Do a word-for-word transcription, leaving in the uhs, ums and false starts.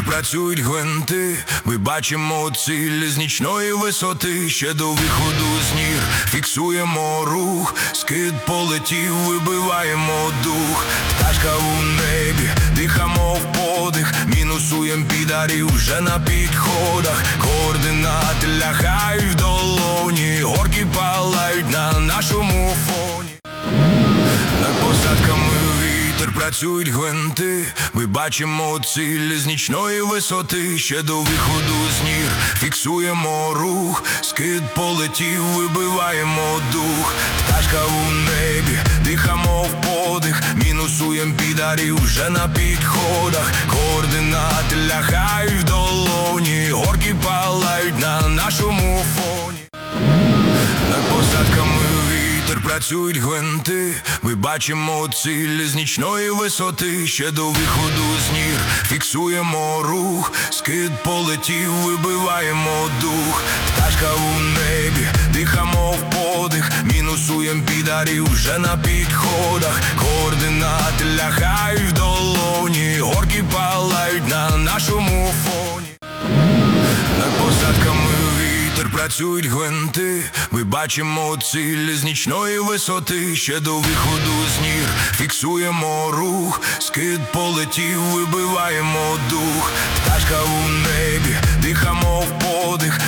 працюють гвинти, ми бачимо ціль з нічної висоти. Ще до виходу з нір фіксуємо рух, скид полетів, вибиваємо дух. Пташка у небі, дихамо в подих, мінусуєм підарів вже на підходах. Координати лягають в долоні, горки палають на нашому фоні. Над посадками вітер, працюють гвинти, ми бачимо ціль з нічної висоти. Ще до виходу з нір фіксуємо рух, скид полетів, вибиваємо дух. Пташка у небі, дихамо в подих, мінусуєм підарів вже на підходах. Координати лягають в долоні, горки палають на нашому фоні. Над посадками вітер, працюють гвинти, ми бачимо ціль з нічної висоти. Ще до виходу з нір фіксуємо рух, скид полетів, вибиваємо дух. Пташка у небі, дихамо в подих, мінусуєм підарів вже на підходах. Координати лягають в долоні, горки палають на нашому фоні. Над посадками вітер, працюють гвинти, ми бачимо ціль з нічної висоти. Ще до виходу з нір фіксуємо рух, скид полетів, вибиваємо дух. Пташка у небі, дихамо в подих,